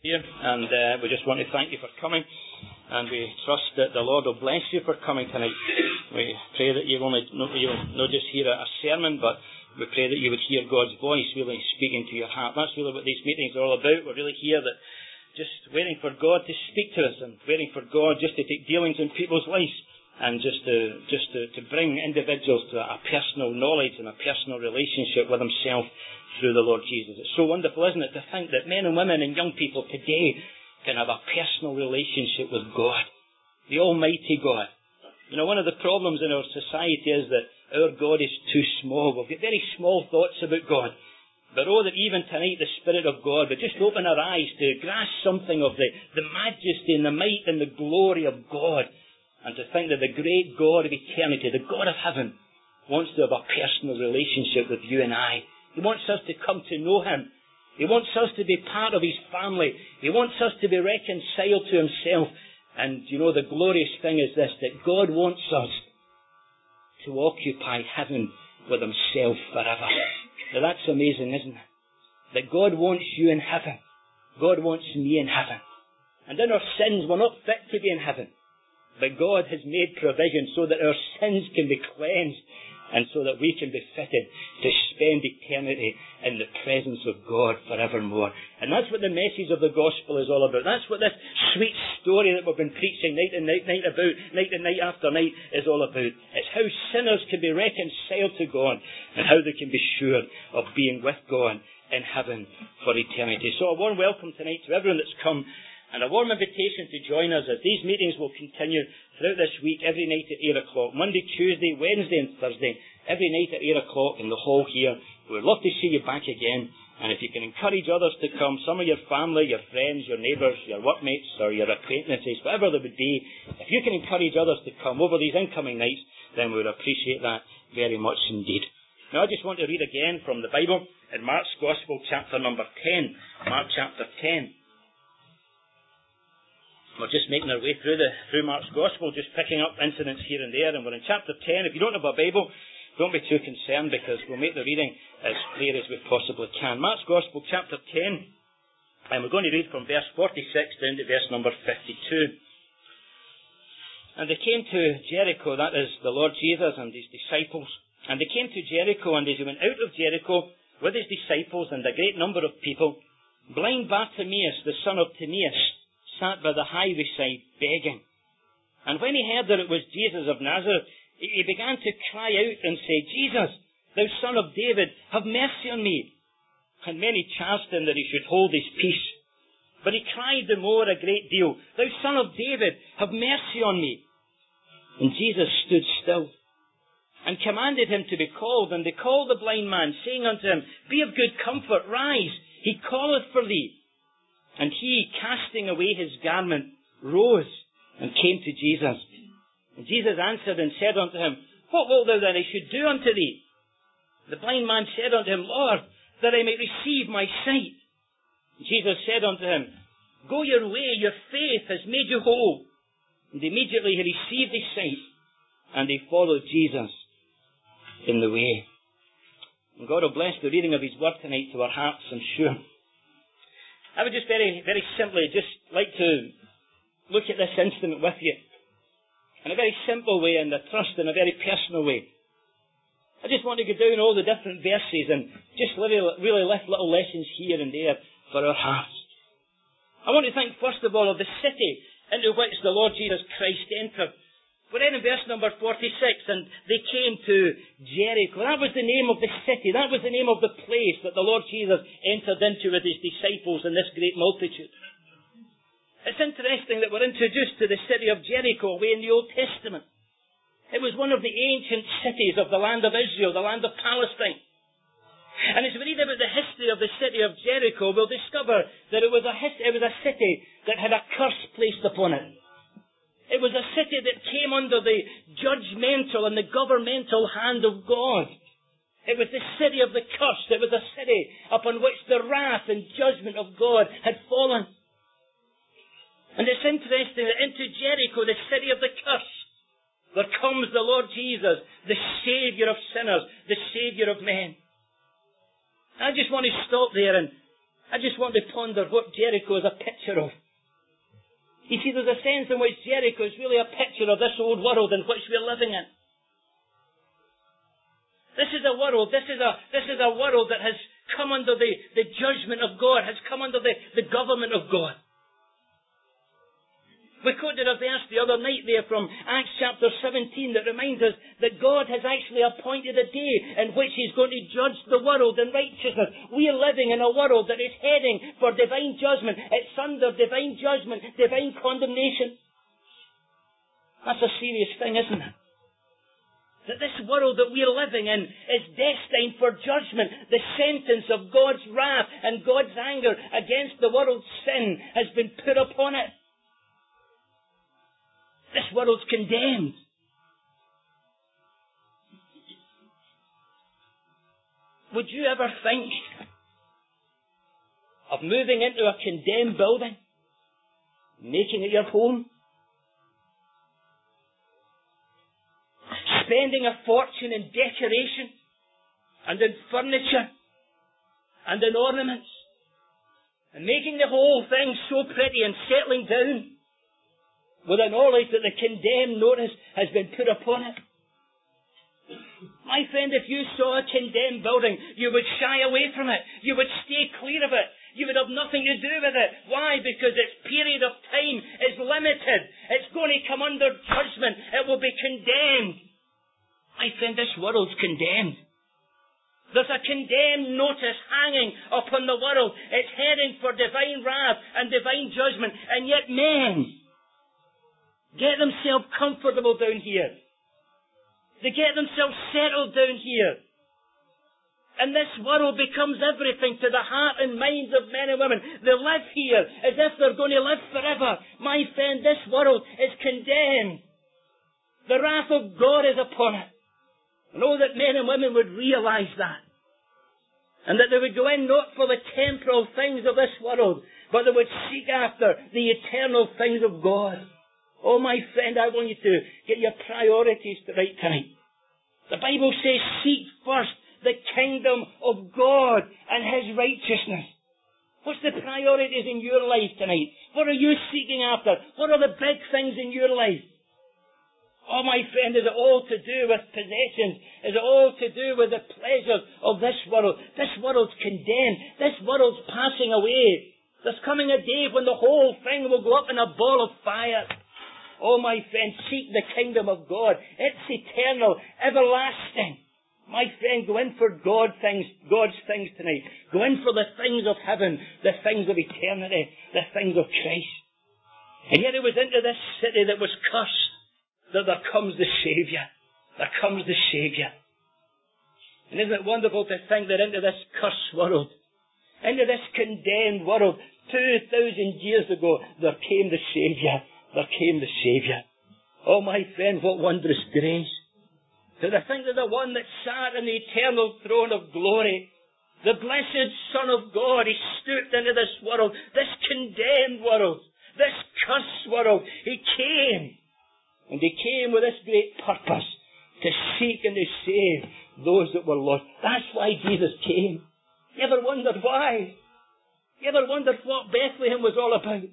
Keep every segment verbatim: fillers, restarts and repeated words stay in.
Here, and uh, we just want to thank you for coming, and we trust that the Lord will bless you for coming tonight. We pray that you only you'll not just hear a, a sermon, but we pray that you would hear God's voice really speaking to your heart. That's really what these meetings are all about. We're really here that just waiting for God to speak to us, and waiting for God just to take dealings in people's lives, and just to just to, to bring individuals to a personal knowledge and a personal relationship with Himself through the Lord Jesus. It's so wonderful, isn't it, to think that men and women and young people today can have a personal relationship with God, the Almighty God. You know, one of the problems in our society is that our God is too small. We've got very small thoughts about God. But oh, that even tonight the Spirit of God would just open our eyes to grasp something of the, the majesty and the might and the glory of God, and to think that the great God of eternity, the God of heaven, wants to have a personal relationship with you and I. He wants us to come to know Him. He wants us to be part of His family. He wants us to be reconciled to Himself. And, you know, the glorious thing is this, that God wants us to occupy heaven with Himself forever. Now that's amazing, isn't it? That God wants you in heaven. God wants me in heaven. And in our sins, we're not fit to be in heaven. But God has made provision so that our sins can be cleansed, and so that we can be fitted to spend eternity in the presence of God forevermore. And that's what the message of the gospel is all about. That's what this sweet story that we've been preaching night and night, night about, night and night after night is all about. It's how sinners can be reconciled to God, and how they can be sure of being with God in heaven for eternity. So a warm welcome tonight to everyone that's come, and a warm invitation to join us as these meetings will continue throughout this week, every night at eight o'clock. Monday, Tuesday, Wednesday and Thursday, every night at eight o'clock in the hall here. We'd love to see you back again. And if you can encourage others to come, some of your family, your friends, your neighbours, your workmates or your acquaintances, whatever they would be, if you can encourage others to come over these incoming nights, then we would appreciate that very much indeed. Now I just want to read again from the Bible in Mark's Gospel, chapter number ten. Mark chapter ten. We're just making our way through the through Mark's Gospel, just picking up incidents here and there, and we're in chapter ten. If you don't have a Bible, don't be too concerned, because we'll make the reading as clear as we possibly can. Mark's Gospel, chapter ten, and we're going to read from verse forty-six down to verse number fifty-two. And they came to Jericho, that is the Lord Jesus and His disciples. And they came to Jericho, and as He went out of Jericho with His disciples and a great number of people, blind Bartimaeus, the son of Timaeus, sat by the highway side begging. And when he heard that it was Jesus of Nazareth, he began to cry out and say, Jesus, thou son of David, have mercy on me. And many charged him that he should hold his peace. But he cried the more a great deal, Thou son of David, have mercy on me. And Jesus stood still, and commanded him to be called. And they called the blind man, saying unto him, Be of good comfort, rise, he calleth for thee. And he, casting away his garment, rose and came to Jesus. And Jesus answered and said unto him, What wilt thou that I should do unto thee? The blind man said unto him, Lord, that I may receive my sight. And Jesus said unto him, Go your way, your faith has made you whole. And immediately he received his sight, and he followed Jesus in the way. And God will bless the reading of His word tonight to our hearts, I'm sure. I would just very, very simply just like to look at this incident with you in a very simple way, and I trust in a very personal way. I just want to go down all the different verses and just really, really lift little lessons here and there for our hearts. I want to think first of all of the city into which the Lord Jesus Christ entered. We're in verse number forty-six, and they came to Jericho. That was the name of the city. That was the name of the place that the Lord Jesus entered into with His disciples and this great multitude. It's interesting that we're introduced to the city of Jericho away in the Old Testament. It was one of the ancient cities of the land of Israel, the land of Palestine. And as we read about the history of the city of Jericho, we'll discover that it was a, his- it was a city that had a curse placed upon it. It was a city that came under the judgmental and the governmental hand of God. It was the city of the cursed. It was a city upon which the wrath and judgment of God had fallen. And it's interesting that into Jericho, the city of the cursed, there comes the Lord Jesus, the Saviour of sinners, the Saviour of men. I just want to stop there and I just want to ponder what Jericho is a picture of. You see, there's a sense in which Jericho is really a picture of this old world in which we're living in. This is a world, this is a, this is a world that has come under the, the judgment of God, has come under the, the government of God. We quoted a verse the other night there from Acts chapter seventeen that reminds us that God has actually appointed a day in which He's going to judge the world in righteousness. We are living in a world that is heading for divine judgment. It's under divine judgment, divine condemnation. That's a serious thing, isn't it? That this world that we're living in is destined for judgment. The sentence of God's wrath and God's anger against the world's sin has been put upon it. This world's condemned. Would you ever think of moving into a condemned building, making it your home, spending a fortune in decoration and in furniture and in ornaments, and making the whole thing so pretty and settling down, with the knowledge that the condemned notice has been put upon it? My friend, if you saw a condemned building, you would shy away from it. You would stay clear of it. You would have nothing to do with it. Why? Because its period of time is limited. It's going to come under judgment. It will be condemned. My friend, this world's condemned. There's a condemned notice hanging upon the world. It's heading for divine wrath and divine judgment. And yet men get themselves comfortable down here. They get themselves settled down here. And this world becomes everything to the heart and minds of men and women. They live here as if they're going to live forever. My friend, this world is condemned. The wrath of God is upon it. And oh, that men and women would realise that. And that they would go in not for the temporal things of this world, but they would seek after the eternal things of God. Oh, my friend, I want you to get your priorities right tonight. The Bible says, seek first the kingdom of God and His righteousness. What's the priorities in your life tonight? What are you seeking after? What are the big things in your life? Oh, my friend, is it all to do with possessions? Is it all to do with the pleasures of this world? This world's condemned. This world's passing away. There's coming a day when the whole thing will go up in a ball of fire. Oh, my friend, seek the kingdom of God. It's eternal, everlasting. My friend, go in for God things, God's things tonight. Go in for the things of heaven, the things of eternity, the things of Christ. And yet it was into this city that was cursed that there comes the Saviour. There comes the Saviour. And isn't it wonderful to think that into this cursed world, into this condemned world, two thousand years ago, there came the Saviour. There came the Saviour. Oh, my friend, what wondrous grace. To think that the one that sat on the eternal throne of glory, the blessed Son of God, He stooped into this world, this condemned world, this cursed world. He came. And He came with this great purpose to seek and to save those that were lost. That's why Jesus came. You ever wondered why? You ever wondered what Bethlehem was all about?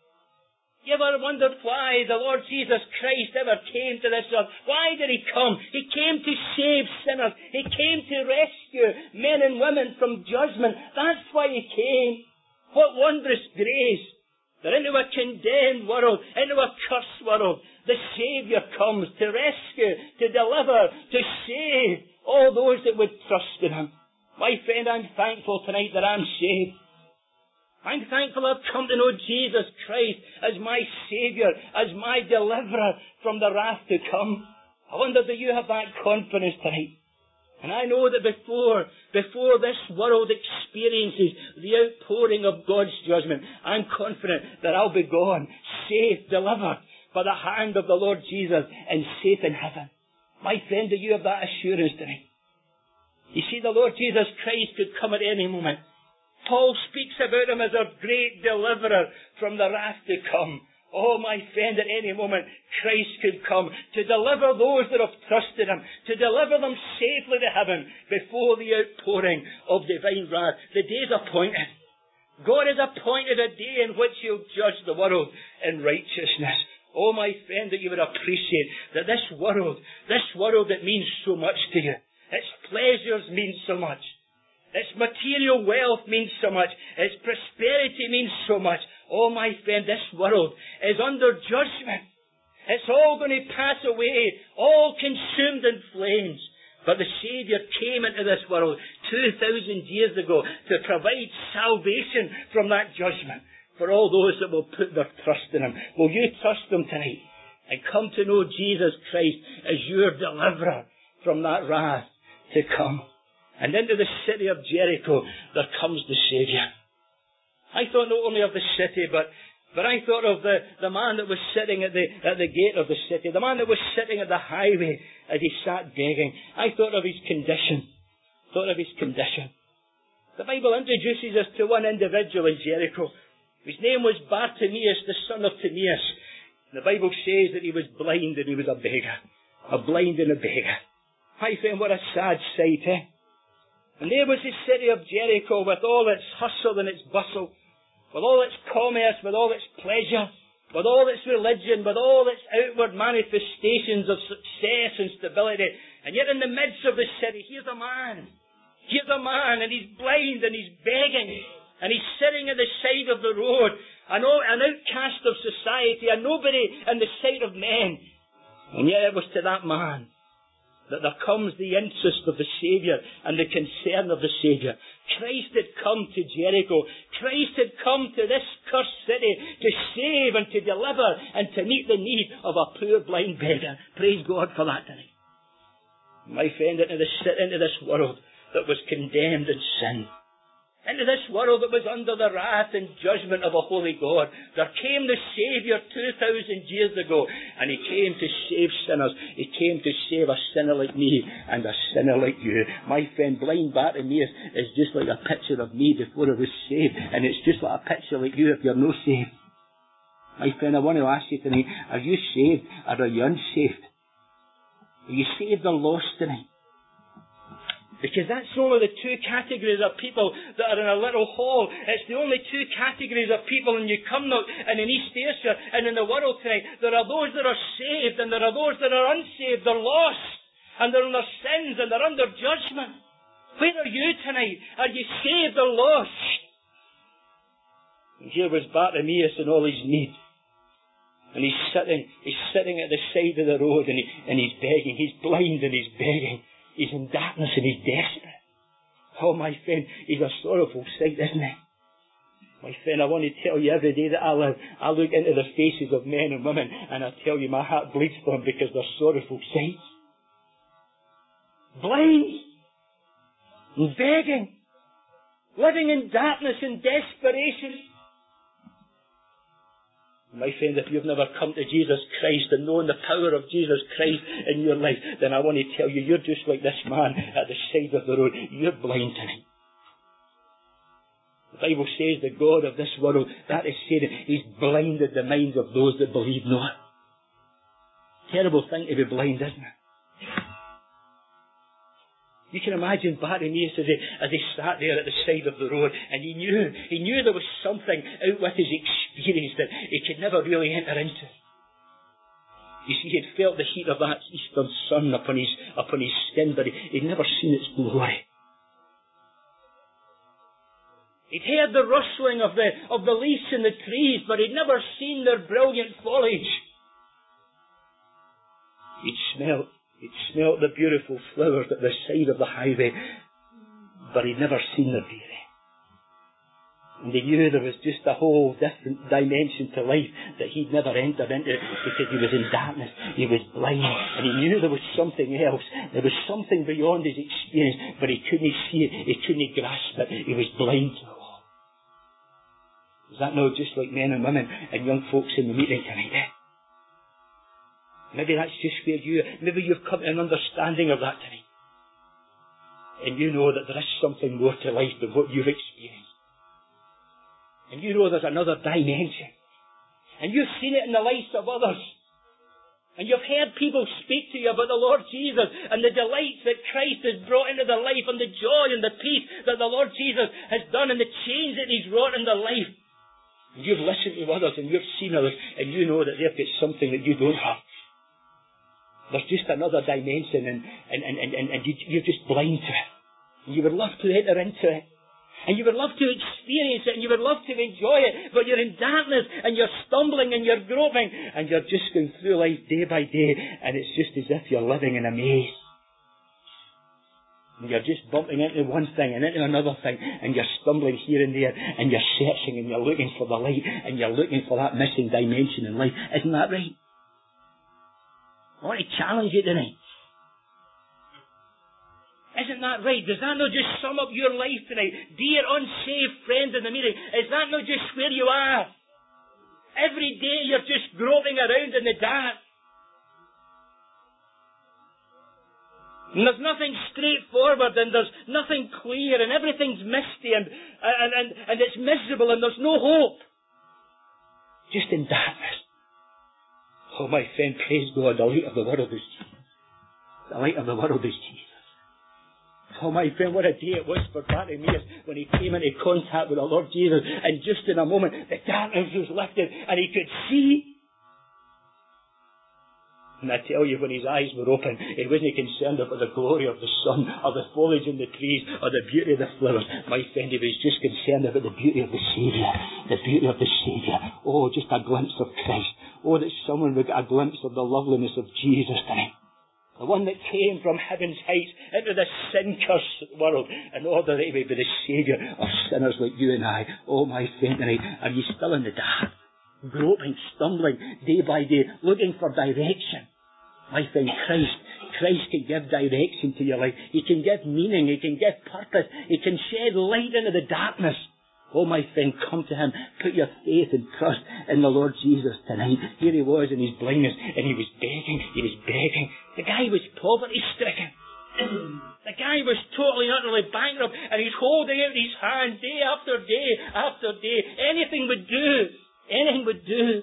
You ever wondered why the Lord Jesus Christ ever came to this earth? Why did He come? He came to save sinners. He came to rescue men and women from judgment. That's why He came. What wondrous grace that into a condemned world, into a cursed world, the Saviour comes to rescue, to deliver, to save all those that would trust in Him. My friend, I'm thankful tonight that I'm saved. I'm thankful I've come to know Jesus Christ as my Saviour, as my deliverer from the wrath to come. I wonder, do you have that confidence tonight? And I know that before, before this world experiences the outpouring of God's judgment, I'm confident that I'll be gone, safe, delivered by the hand of the Lord Jesus and safe in heaven. My friend, do you have that assurance tonight? You see, the Lord Jesus Christ could come at any moment. Paul speaks about Him as a great deliverer from the wrath to come. Oh, my friend, at any moment, Christ could come to deliver those that have trusted Him, to deliver them safely to heaven before the outpouring of divine wrath. The day's appointed. God has appointed a day in which He'll judge the world in righteousness. Oh, my friend, that you would appreciate that this world, this world that means so much to you, its pleasures mean so much, its material wealth means so much, its prosperity means so much. Oh, my friend, this world is under judgment. It's all going to pass away, all consumed in flames. But the Saviour came into this world two thousand years ago to provide salvation from that judgment for all those that will put their trust in Him. Will you trust Him tonight and come to know Jesus Christ as your deliverer from that wrath to come? And into the city of Jericho there comes the Saviour. I thought not only of the city, but But I thought of the, the man that was sitting at the, at the gate of the city, the man that was sitting at the highway as he sat begging. I thought of his condition. Thought of his condition. The Bible introduces us to one individual in Jericho. His name was Bartimaeus, the son of Timaeus. The Bible says that he was blind and he was a beggar. A blind and a beggar. I think what a sad sight, eh? And there was the city of Jericho with all its hustle and its bustle, with all its commerce, with all its pleasure, with all its religion, with all its outward manifestations of success and stability. And yet in the midst of the city, here's a man. Here's a man, and he's blind, and he's begging, and he's sitting at the side of the road, an, an outcast of society, a nobody in the sight of men. And yet it was to that man that there comes the interest of the Saviour and the concern of the Saviour. Christ had come to Jericho. Christ had come to this cursed city to save and to deliver and to meet the need of a poor blind beggar. Praise God for that tonight. My friend, into this, into this world that was condemned in sin, into this world that was under the wrath and judgment of a holy God, there came the Saviour two thousand years ago, and He came to save sinners. He came to save a sinner like me and a sinner like you. My friend, blind Bartimaeus is just like a picture of me before I was saved, and it's just like a picture like you if you're no saved. My friend, I want to ask you tonight, are you saved or are you unsaved? Are you saved or lost tonight? Because that's only the two categories of people that are in a little hall. It's the only two categories of people in Newcumnock and in East Ayrshire and in the world tonight. There are those that are saved and there are those that are unsaved. They're lost and they're in their sins and they're under judgment. Where are you tonight? Are you saved or lost? And here was Bartimaeus in all his need. And he's sitting, he's sitting at the side of the road and, he, and he's begging. He's blind and he's begging. He's in darkness and he's desperate. Oh, my friend, he's a sorrowful sight, isn't he? My friend, I want to tell you, every day that I live, I look into the faces of men and women, and I tell you, my heart bleeds for them because they're sorrowful sights. Blind, and begging, living in darkness and desperation. My friend, if you've never come to Jesus Christ and known the power of Jesus Christ in your life, then I want to tell you, you're just like this man at the side of the road. You're blind tonight. The Bible says the God of this world, that is saying, He's blinded the minds of those that believe not. Terrible thing to be blind, isn't it? You can imagine Bartimaeus as he, as he sat there at the side of the road, and he knew, he knew there was something out with his experience that he could never really enter into. You see, he had felt the heat of that eastern sun upon his, upon his skin, but he, he'd never seen its glory. He'd heard the rustling of the, of the leaves in the trees, but he'd never seen their brilliant foliage. He'd smelt He'd smelt the beautiful flowers at the side of the highway, but he'd never seen their beauty. And he knew there was just a whole different dimension to life that he'd never entered into because he was in darkness. He was blind, and he knew there was something else. There was something beyond his experience, but he couldn't see it. He couldn't grasp it. He was blind to it all. Is that not just like men and women and young folks in the meeting tonight? Eh? Maybe that's just where you, maybe you've come to an understanding of that tonight. And you know that there is something more to life than what you've experienced. And you know there's another dimension. And you've seen it in the lives of others. And you've heard people speak to you about the Lord Jesus and the delights that Christ has brought into their life and the joy and the peace that the Lord Jesus has done and the change that He's wrought in their life. And you've listened to others and you've seen others and you know that they've got something that you don't have. There's just another dimension and, and, and, and, and you, you're just blind to it. And you would love to enter into it. And you would love to experience it and you would love to enjoy it, but you're in darkness and you're stumbling and you're groping and you're just going through life day by day and it's just as if you're living in a maze. And you're just bumping into one thing and into another thing and you're stumbling here and there and you're searching and you're looking for the light and you're looking for that missing dimension in life. Isn't that right? I want to challenge you tonight. Isn't that right? Does that not just sum up your life tonight? Dear unsaved friends in the meeting, is that not just where you are? Every day you're just groping around in the dark. And there's nothing straightforward and there's nothing clear and everything's misty and, and, and, and it's miserable and there's no hope. Just in darkness. Oh my friend, praise God, the light of the world is Jesus. The light of the world is Jesus. Oh my friend, what a day it was for Bartimaeus when he came into contact with the Lord Jesus and just in a moment the darkness was lifted and he could see. And I tell you, when his eyes were open, he wasn't concerned about the glory of the sun or the foliage in the trees or the beauty of the flowers. My friend, he was just concerned about the beauty of the Saviour. The beauty of the Saviour. Oh, just a glimpse of Christ. Oh, that someone would get a glimpse of the loveliness of Jesus tonight. The one that came from heaven's heights into this sin-cursed world in order that he may be the Saviour of sinners like you and I. Oh, my friend, tonight, are you still in the dark? Groping, stumbling, day by day, looking for direction. My friend, Christ, Christ can give direction to your life. He can give meaning. He can give purpose. He can shed light into the darkness. Oh, my friend, come to Him. Put your faith and trust in the Lord Jesus tonight. Here he was in his blindness, and he was begging. He was begging. The guy was poverty-stricken. The guy was totally, utterly bankrupt, and he's holding out his hand day after day after day. Anything would do. Anything would do.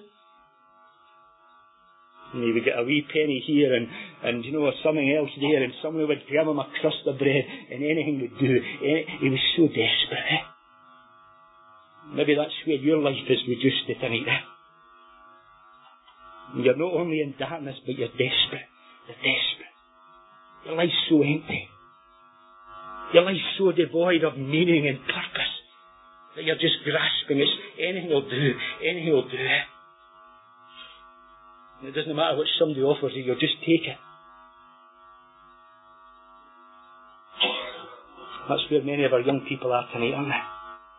And he would get a wee penny here, and, and you know, something else there, and someone would give him a crust of bread, and anything would do. He was so desperate. Eh? Maybe that's where your life is reduced to tonight. Eh? You're not only in darkness, but you're desperate. You're desperate. Your life's so empty. Your life's so devoid of meaning and purpose that you're just grasping it. Anything will do. Anything will do it. And it doesn't matter what somebody offers you, you'll just take it. That's where many of our young people are tonight, aren't they?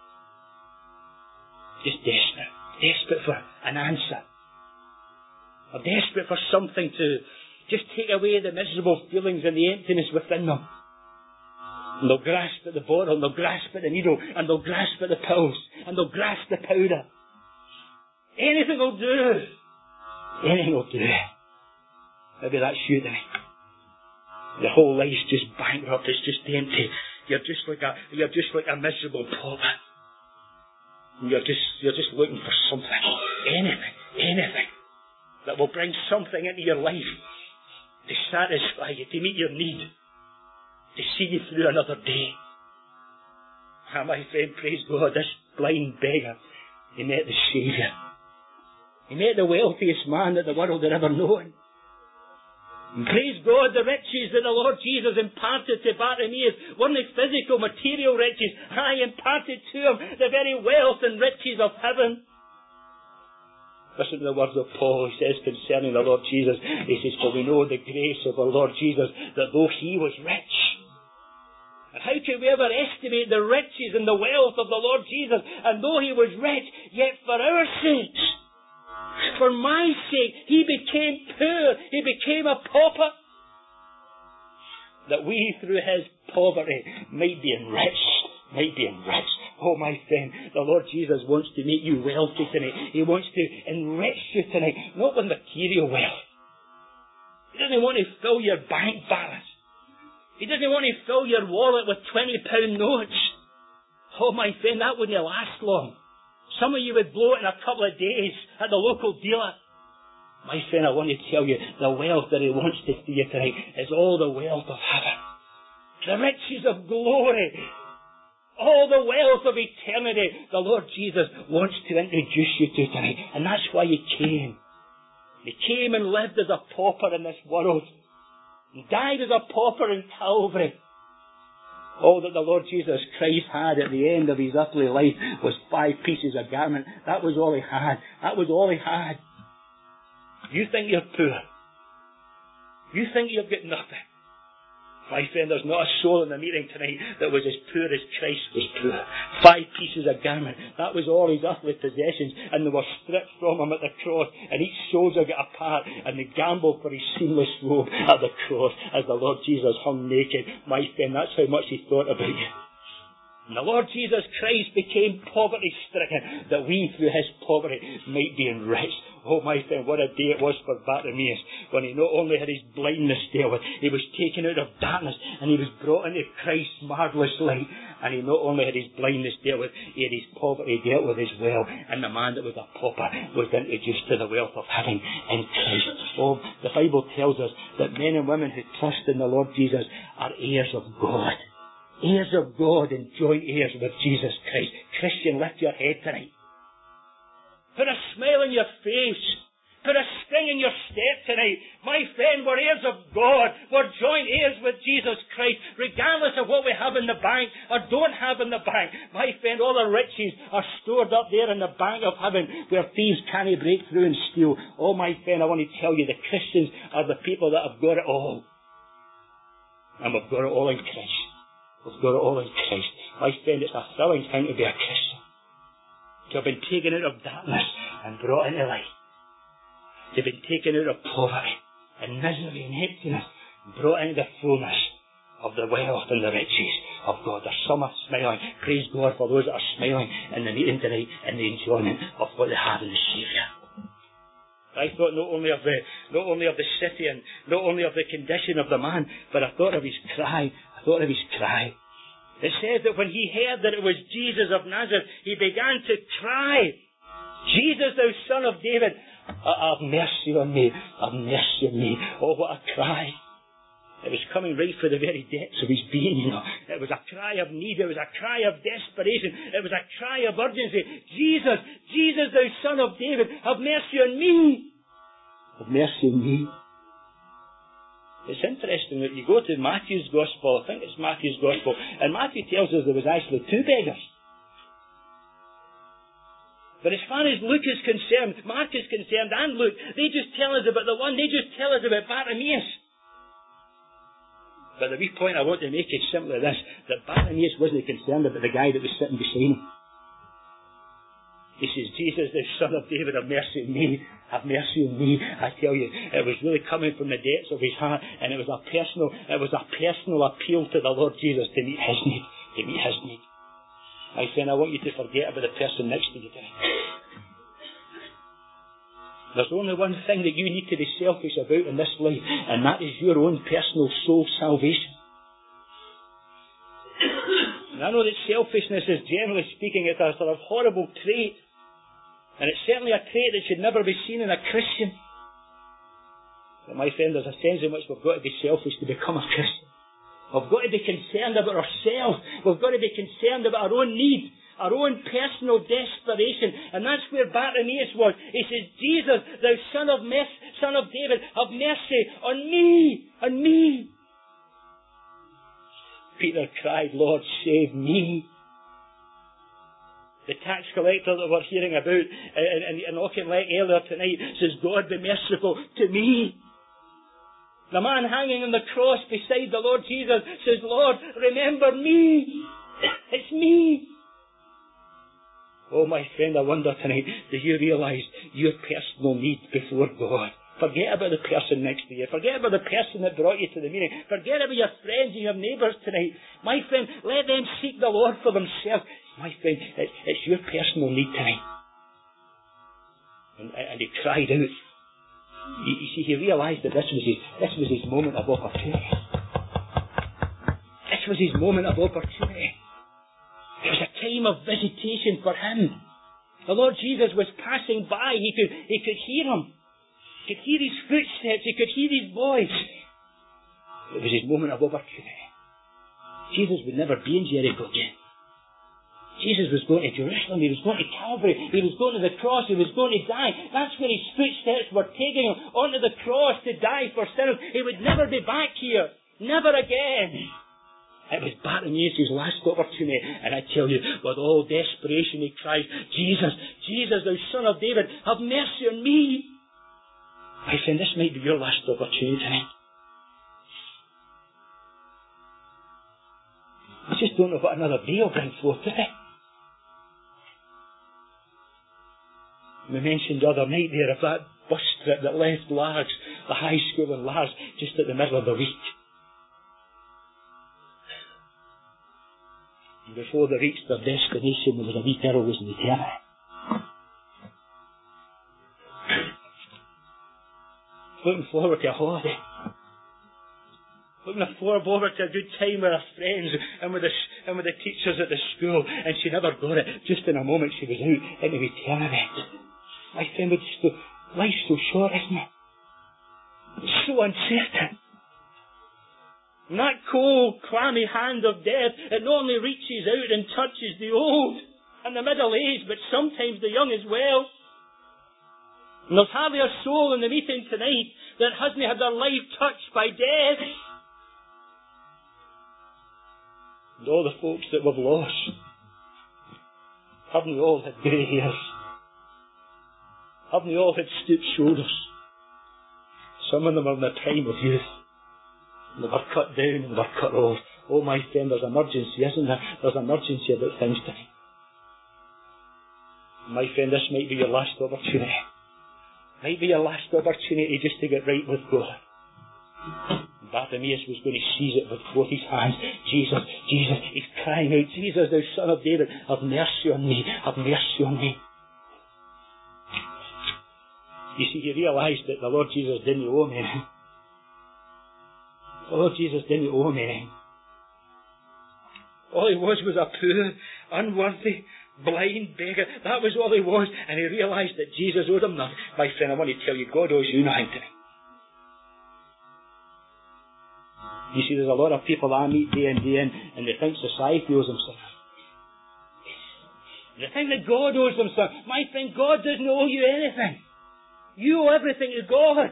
Just desperate. Desperate for an answer. Or desperate for something to just take away the miserable feelings and the emptiness within them. And they'll grasp at the bottle, and they'll grasp at the needle, and they'll grasp at the pills, and they'll grasp the powder. Anything will do. Anything will do. Maybe that's you tonight. Your whole life's just bankrupt. It's just empty. You're just like a you're just like a miserable pauper. You're just you're just looking for something, anything, anything that will bring something into your life to satisfy you, to meet your need, to see you through another day. Ah, my friend, praise God, this blind beggar, he met the Saviour. He met the wealthiest man that the world had ever known. And praise God, the riches that the Lord Jesus imparted to Bartimaeus weren't the physical, material riches. I imparted to him the very wealth and riches of heaven. Listen to the words of Paul. He says concerning the Lord Jesus, he says, for we know the grace of the Lord Jesus, that though he was rich. And how can we ever estimate the riches and the wealth of the Lord Jesus? And though he was rich, yet for our sakes, for my sake, he became poor. He became a pauper. That we, through his poverty, might be enriched. Might be enriched. Oh, my friend, the Lord Jesus wants to make you wealthy tonight. He wants to enrich you tonight. Not with material wealth. He doesn't want to fill your bank balance. He doesn't want to fill your wallet with twenty pound notes. Oh, my friend, that wouldn't last long. Some of you would blow it in a couple of days at the local dealer. My friend, I want to tell you, the wealth that he wants to see you tonight is all the wealth of heaven. The riches of glory. All the wealth of eternity. The Lord Jesus wants to introduce you to tonight. And that's why he came. He came and lived as a pauper in this world. He died as a pauper in Calvary. All that the Lord Jesus Christ had at the end of his earthly life was five pieces of garment. That was all he had. That was all he had. You think you're poor. You think you've got nothing. My friend, there's not a soul in the meeting tonight that was as poor as Christ was poor. Five pieces of garment. That was all his earthly possessions. And they were stripped from him at the cross. And each soldier got a part. And they gambled for his seamless robe at the cross as the Lord Jesus hung naked. My friend, that's how much he thought about you. And the Lord Jesus Christ became poverty-stricken, that we, through his poverty, might be enriched. Oh, my friend, what a day it was for Bartimaeus, when he not only had his blindness dealt with, he was taken out of darkness, and he was brought into Christ's marvellous light. And he not only had his blindness dealt with, he had his poverty dealt with as well. And the man that was a pauper was introduced to the wealth of heaven in Christ. Oh, the Bible tells us that men and women who trust in the Lord Jesus are heirs of God. Heirs of God and joint heirs with Jesus Christ. Christian, lift your head tonight. Put a smile on your face. Put a spring in your step tonight. My friend, we're heirs of God. We're joint heirs with Jesus Christ, regardless of what we have in the bank or don't have in the bank. My friend, all the riches are stored up there in the bank of heaven where thieves can't break through and steal. Oh, my friend, I want to tell you, the Christians are the people that have got it all. And we've got it all in Christ. We've got it all in Christ. My friend, it's a thrilling thing to be a Christian. To have been taken out of darkness and brought into light. To have been taken out of poverty and misery and emptiness and brought into the fullness of the wealth and the riches of God. There's some are smiling. Praise God for those that are smiling in the meeting tonight and the enjoyment of what they have in the Saviour. I thought not only of the not only of the city and not only of the condition of the man, but I thought of his cry. I thought of his cry. It says that when he heard that it was Jesus of Nazareth, he began to cry, Jesus, thou son of David, have mercy on me, have mercy on me. Oh, what a cry. It was coming right for the very depths of his being, you know. It was a cry of need, it was a cry of desperation, it was a cry of urgency. Jesus, Jesus, thou son of David, have mercy on me. Have mercy on me. It's interesting that you go to Matthew's Gospel, I think it's Matthew's Gospel, and Matthew tells us there was actually two beggars. But as far as Luke is concerned, Mark is concerned, and Luke, they just tell us about the one, they just tell us about Bartimaeus. But the wee point I want to make is simply this, that Bartimaeus wasn't concerned about the guy that was sitting beside him. He says, Jesus, the son of David, have mercy on me. Have mercy on me. I tell you, it was really coming from the depths of his heart, and it was a personal, it was a personal appeal to the Lord Jesus to meet his need, to meet his need. My friend, I want you to forget about the person next to you tonight. There's only one thing that you need to be selfish about in this life, and that is your own personal soul salvation. And I know that selfishness is, generally speaking, it's a sort of horrible trait. And it's certainly a trait that should never be seen in a Christian. But my friend, there's a sense in which we've got to be selfish to become a Christian. We've got to be concerned about ourselves. We've got to be concerned about our own need, our own personal desperation. And that's where Bartimaeus was. He says, Jesus, thou son of, mes- son of David, have mercy on me, on me. Peter cried, Lord, save me. The tax collector that we're hearing about in, in, in Auchinleck earlier tonight says, God, be merciful to me. The man hanging on the cross beside the Lord Jesus says, Lord, remember me. It's me. Oh, my friend, I wonder tonight, do you realise your personal need before God? Forget about the person next to you. Forget about the person that brought you to the meeting. Forget about your friends and your neighbours tonight. My friend, let them seek the Lord for themselves. My friend, it's, it's your personal need tonight. And, and he cried out. You, you see, he realised that this was his, this was his moment of opportunity. This was his moment of opportunity. It was a time of visitation for him. The Lord Jesus was passing by. He could, he could hear him. He could hear his footsteps. He could hear his voice. It was his moment of opportunity. Jesus would never be in Jericho again. Jesus was going to Jerusalem. He was going to Calvary. He was going to the cross. He was going to die. That's where his footsteps were taking him, onto the cross to die for sinners. He would never be back here. Never again. It was Bartimaeus' last opportunity. And I tell you, with all desperation, he cries, Jesus, Jesus, thou Son of David, have mercy on me. My friend, this might be your last opportunity tonight. I just don't know what another day will bring forth today. We mentioned the other night there of that bus trip that left Largs, the high school in Largs, just at the middle of the week. And before they reached their destination, there was a wee girl was in the terrace. Looking forward to a holiday. Looking forward to a good time with her friends and with the, and with the teachers at the school. And she never got it. Just in a moment she was out into eternity. My friend, it's so, life's so short, isn't it? It's so uncertain. And that cold, clammy hand of death, it not only reaches out and touches the old and the middle-aged, but sometimes the young as well. And there's hardly a soul in the meeting tonight that hasn't had their life touched by death. And all the folks that we've lost, haven't they all had grey hairs? Haven't they all had stooped shoulders? Some of them are in the prime of youth. And they were cut down and they were cut off. Oh my friend, there's an urgency, isn't there? There's an urgency about things tonight. My friend, this might be your last opportunity. Might be your last opportunity just to get right with God. Bartimaeus was going to seize it with both his hands. Jesus, Jesus, he's crying out, Jesus, thou Son of David, have mercy on me, have mercy on me. You see, he realised that the Lord Jesus didn't owe him anything. The Lord Jesus didn't owe him anything. All he was was a poor, unworthy, blind beggar. That was all he was. And he realised that Jesus owed him nothing. My friend, I want to tell you, God owes you nothing today. You see, there's a lot of people I meet day in, day in, and they think society owes them something. They think that God owes them something. My friend, God doesn't owe you anything. You owe everything to God.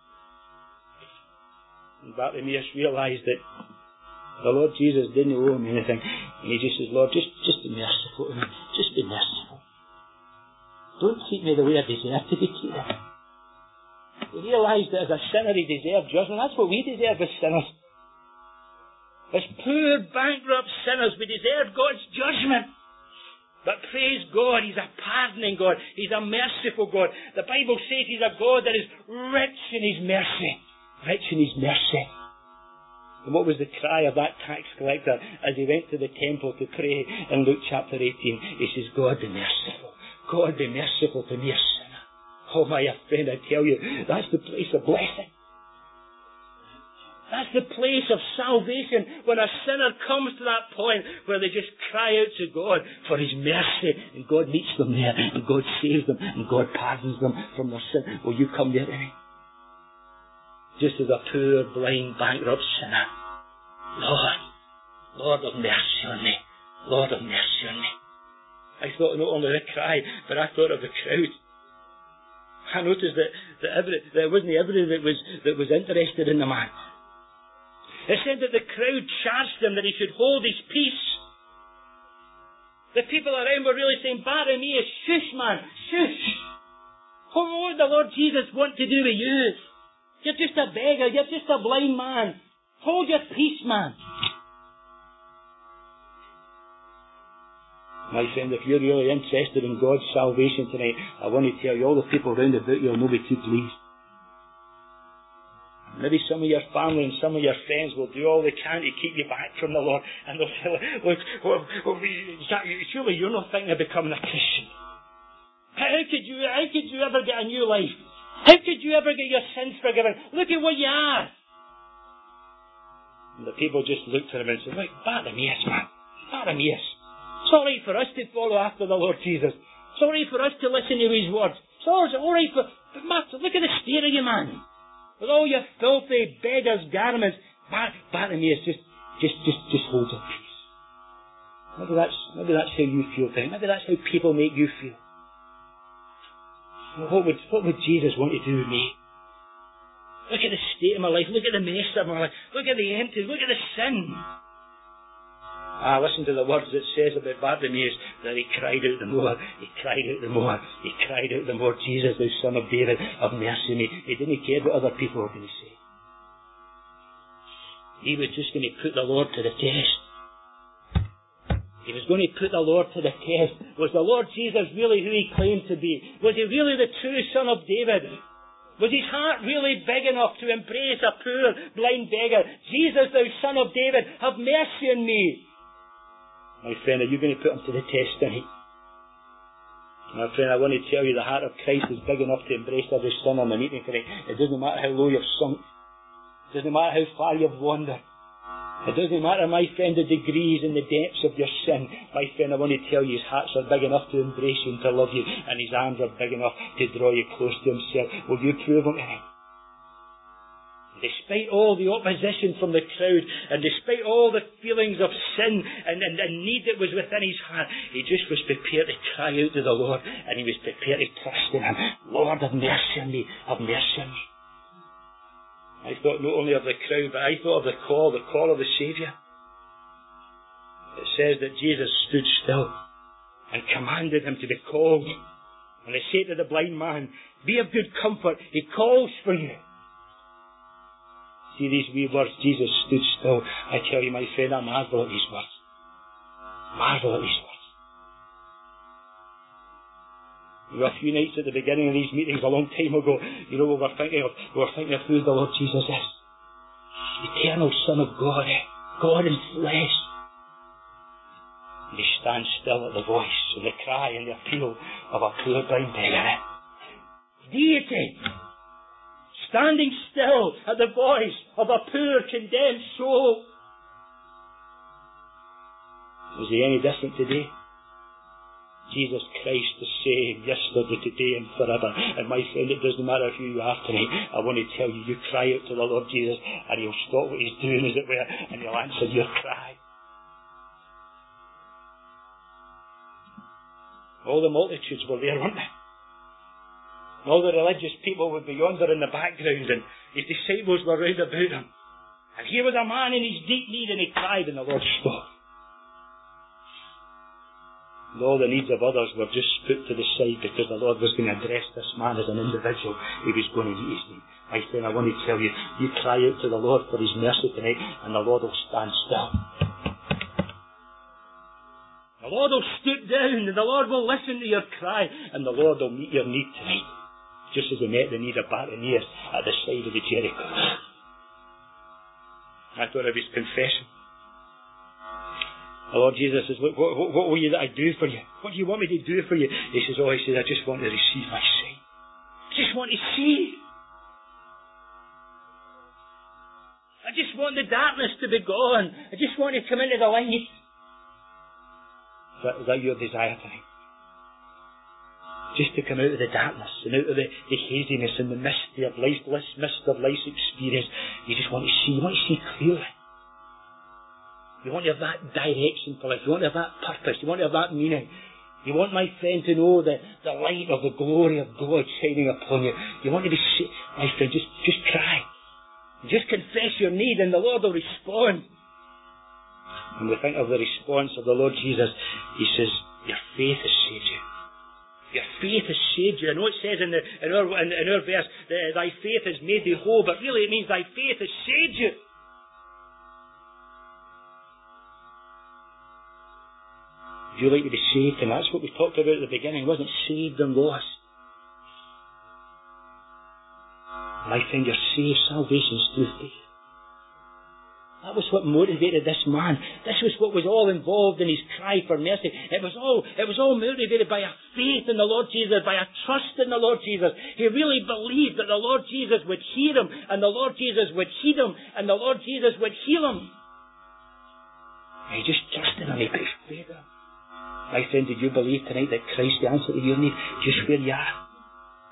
And Bartimaeus realised that the Lord Jesus didn't owe him anything. And he just says, Lord, just, just be merciful to me. Just be merciful. Don't treat me the way I deserve to be treated. He realised that as a sinner he deserved judgment. That's what we deserve as sinners. As poor, bankrupt sinners, we deserve God's judgment. But praise God, He's a pardoning God. He's a merciful God. The Bible says He's a God that is rich in His mercy. Rich in His mercy. And what was the cry of that tax collector as he went to the temple to pray in Luke chapter eighteen? He says, God be merciful. God be merciful to me, a sinner. Oh my friend, I tell you, that's the place of blessing. That's the place of salvation, when a sinner comes to that point where they just cry out to God for His mercy, and God meets them there, and God saves them, and God pardons them from their sin. Will you come there to me? Just as a poor, blind, bankrupt sinner. Lord, Lord have mercy on me. Lord have mercy on me. I thought not only the cry, but I thought of the crowd. I noticed that, that, every, that it wasn't everybody that was, that was interested in the man. It said that the crowd charged him that he should hold his peace. The people around were really saying, Bartimaeus, shush man, shush. What would the Lord Jesus want to do with you? You're just a beggar, you're just a blind man. Hold your peace, man. My friend, if you're really interested in God's salvation tonight, I want to tell you, all the people round about you will not be too pleased. Maybe some of your family and some of your friends will do all they can to keep you back from the Lord. And they'll say, look, well, well, surely you're not thinking of becoming a Christian. How could you, how could you ever get a new life? How could you ever get your sins forgiven? Look at what you are. And the people just looked at him and said, look, Bartimaeus, man. Bartimaeus. It's all right for us to follow after the Lord Jesus. It's all right for us to listen to His words. It's Swords are alright, but, but Master, look at the state of you, man. With all your filthy beggar's garments, Bartimaeus just, just, just, just holds a peace. Maybe that's, maybe that's how you feel tonight. Maybe that's how people make you feel. What would, what would Jesus want to do with me? Look at the state of my life. Look at the mess of my life. Look at the empty. Look at the sin. Ah, listen to the words it says about Bartimaeus, that he cried out the more. He cried out the more. He cried out the more. Jesus, thou Son of David, have mercy on me. He didn't care what other people were going to say. He was just going to put the Lord to the test. He was going to put the Lord to the test. Was the Lord Jesus really who he claimed to be? Was he really the true Son of David? Was his heart really big enough to embrace a poor, blind beggar? Jesus, thou Son of David, have mercy on me. My friend, are you going to put him to the test tonight? My friend, I want to tell you the heart of Christ is big enough to embrace every son in the meeting tonight. It doesn't matter how low you've sunk. It doesn't matter how far you've wandered. It doesn't matter, my friend, the degrees and the depths of your sin. My friend, I want to tell you his hearts are big enough to embrace you and to love you, and his arms are big enough to draw you close to himself. Will you prove him tonight? Despite all the opposition from the crowd, and despite all the feelings of sin and, and, and need that was within his heart, he just was prepared to cry out to the Lord, and he was prepared to trust in him. Lord, have mercy on me, have mercy on me. I thought not only of the crowd, but I thought of the call, the call of the Saviour. It says that Jesus stood still and commanded him to be called. And he said to the blind man, be of good comfort, he calls for you. See these wee words, Jesus stood still. I tell you, my friend, I marvel at these words. Marvel at these words. You know, a few nights at the beginning of these meetings a long time ago, you know, we were thinking of, we were thinking of who the Lord Jesus is. Eternal Son of God, God in flesh. And he stands still at the voice and the cry and the appeal of a poor blind beggar. Deity, standing still at the voice of a poor condemned soul. Is he any different today? Jesus Christ the same yesterday, today and forever. And my friend, it doesn't matter who you are tonight. I want to tell you, you cry out to the Lord Jesus and he'll stop what he's doing, as it were, and he'll answer your cry. All the multitudes were there, weren't they? And all the religious people would be yonder in the background, and his disciples were round about him. And here was a man in his deep need, and he cried, and the Lord stopped. And all the needs of others were just put to the side because the Lord was going to address this man as an individual. He was going to meet his need. My friend, I want to tell you, you cry out to the Lord for his mercy tonight, and the Lord will stand still. The Lord will stoop down, and the Lord will listen to your cry, and the Lord will meet your need tonight, just as he met the need of Bartimaeus at the side of the Jericho. I thought of his confession. The Lord Jesus says, look, what, what, what will you that I do for you? What do you want me to do for you? He says, oh, he says, I just want to receive my sight. I just want to see. I just want the darkness to be gone. I just want to come into the light. Is that, is that your desire tonight? Just to come out of the darkness and out of the, the haziness and the mystery of life, mist of life's experience. You just want to see. You want to see clearly. You want to have that direction for life. You want to have that purpose. You want to have that meaning. You want, my friend, to know the, the light of the glory of God shining upon you. You want to be, my friend, just, just cry. Just confess your need and the Lord will respond. And we think of the response of the Lord Jesus. He says, your faith has saved you. Your faith has saved you. I know it says in, the, in, our, in, in our verse, thy faith has made thee whole, but really it means thy faith has saved you. Would you like to be saved? And that's what we talked about at the beginning, wasn't it? Saved and lost. My friend, you're saved. Salvation's through faith. That was what motivated this man. This was what was all involved in his cry for mercy. It was all, it was all motivated by a faith in the Lord Jesus, by a trust in the Lord Jesus. He really believed that the Lord Jesus would hear him, and the Lord Jesus would heed him, and the Lord Jesus would heal him. And he just trusted him. He put his faith in him. My friend, did you believe tonight that Christ the answer to your need just where you are?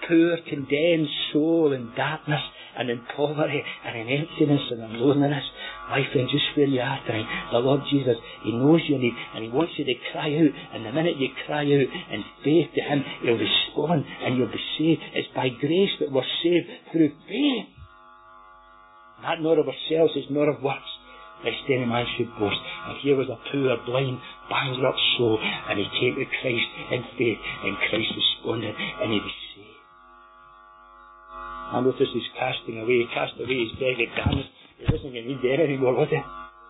poor, condemned soul in darkness and in poverty and in emptiness and in loneliness, my friend, just where you are tonight, the Lord Jesus, He knows your need and He wants you to cry out. And the minute you cry out in faith to Him, He'll respond and you'll be saved. It's by grace that we're saved through faith. Not not of ourselves, it's not of works, lest any man should boast. And here was a poor, blind, banged up soul, and he came to Christ in faith, and Christ responded, and he was saved. I notice he's casting away, he cast away his beggar garments. He wasn't going to need them anymore, was he?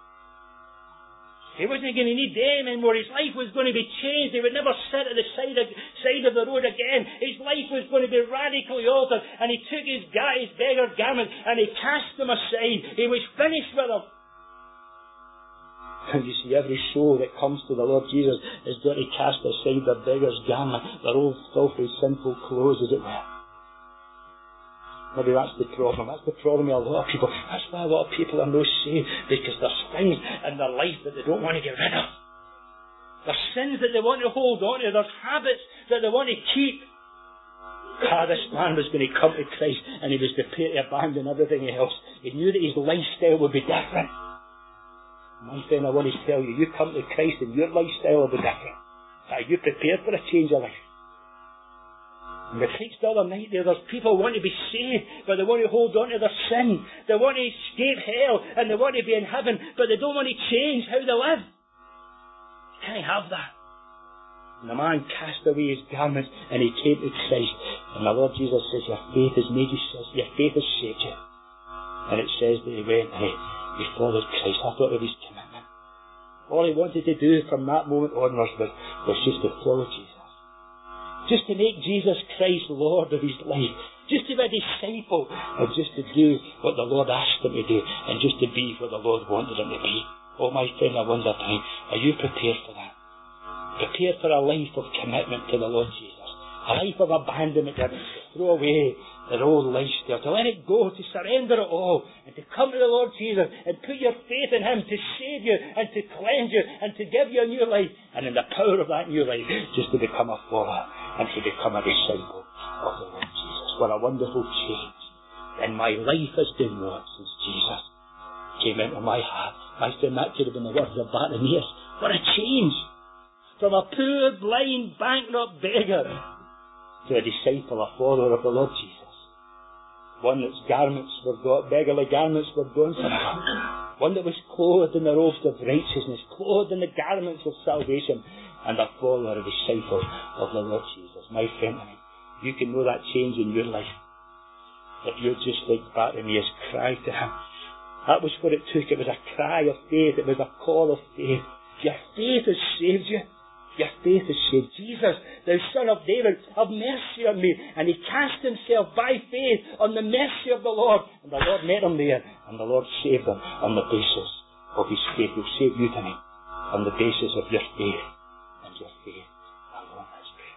He wasn't going to need them anymore. His life was going to be changed. He would never sit at the side of, side of the road again. His life was going to be radically altered. And he took his, his beggar garment and he cast them aside. He was finished with them. And you see, every soul that comes to the Lord Jesus is going to cast aside their beggar's garment, their old filthy, sinful clothes, as it were. Maybe that's the problem. That's the problem with a lot of people. That's why a lot of people are no saved, because there's things in their life that they don't want to get rid of. There's sins that they want to hold on to. There's habits that they want to keep. Ah, this man was going to come to Christ and he was prepared to abandon everything else. He knew that his lifestyle would be different. My friend, I want to tell you, you come to Christ and your lifestyle will be different. Are you prepared for a change of life? And we preached the other night there, there's people who want to be saved, but they want to hold on to their sin. They want to escape hell, and they want to be in heaven, but they don't want to change how they live. You can't have that. And the man cast away his garments, and he came to Christ. And the Lord Jesus says, your faith has made you, your faith has saved you. And it says that he went and he, he followed Christ. I thought of his commitment. All he wanted to do from that moment onwards was, was just to follow Jesus. Just to make Jesus Christ Lord of his life. Just to be a disciple. And just to do what the Lord asked him to do. And just to be what the Lord wanted him to be. Oh my friend, I wonder tonight, are you prepared for that? Prepared for a life of commitment to the Lord Jesus. A life of abandonment, to throw away their old lifestyle, to let it go, to surrender it all, and to come to the Lord Jesus and put your faith in Him to save you and to cleanse you and to give you a new life, and in the power of that new life, just to become a follower and to become a disciple of the Lord Jesus. What a wonderful change. And my life has been what since Jesus came into my heart. I said that could have been the words of Bartimaeus. What a change! From a poor, blind, bankrupt beggar to a disciple, a follower of the Lord Jesus. One that's garments were got, beggarly garments were gone from him. One that was clothed in the robes of righteousness, clothed in the garments of salvation, and a follower, a disciple of the Lord Jesus. My friend, you can know that change in your life. If you're just like Bartimaeus, cry to Him. That was what it took. It was a cry of faith. It was a call of faith. Your faith has saved you. Your faith has saved. Jesus, thou Son of David, have mercy on me. And he cast himself by faith on the mercy of the Lord. And the Lord met him there. And the Lord saved him on the basis of his faith. He'll save you tonight on the basis of your faith. And your faith alone. Let's pray.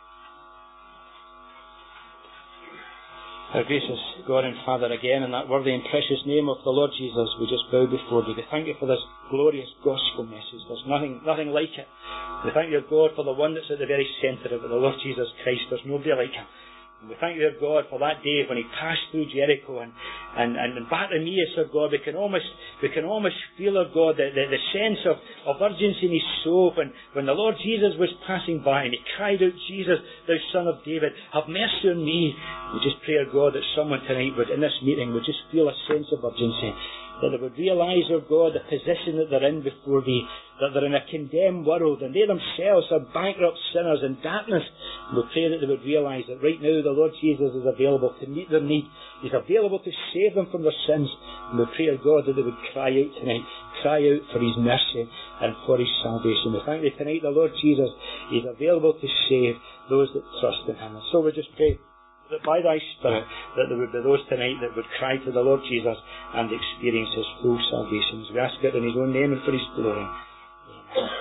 Our gracious God and Father, again in that worthy and precious name of the Lord Jesus, we just bow before you. We thank you for this glorious gospel message. There's nothing, nothing like it. We thank you, God, for the one that's at the very centre of it, the Lord Jesus Christ. There's nobody like him. And we thank you, God, for that day when he passed through Jericho and, and, and Bartimaeus, oh God, we can almost, we can almost feel, oh God, the, the, the sense of, of urgency in his soul when, when the Lord Jesus was passing by and he cried out, Jesus, thou Son of David, have mercy on me. We just pray, oh God, that someone tonight would, in this meeting, would just feel a sense of urgency. That they would realise, oh God, the position that they're in before thee, that they're in a condemned world, and they themselves are bankrupt sinners in darkness. And we pray that they would realise that right now the Lord Jesus is available to meet their need. He's available to save them from their sins. And we pray, oh God, that they would cry out tonight, cry out for his mercy and for his salvation. We thank you tonight, the Lord Jesus is available to save those that trust in him. And so we just pray that by thy Spirit, that there would be those tonight that would cry to the Lord Jesus and experience his full salvation. We ask it in his own name and for his glory. Amen.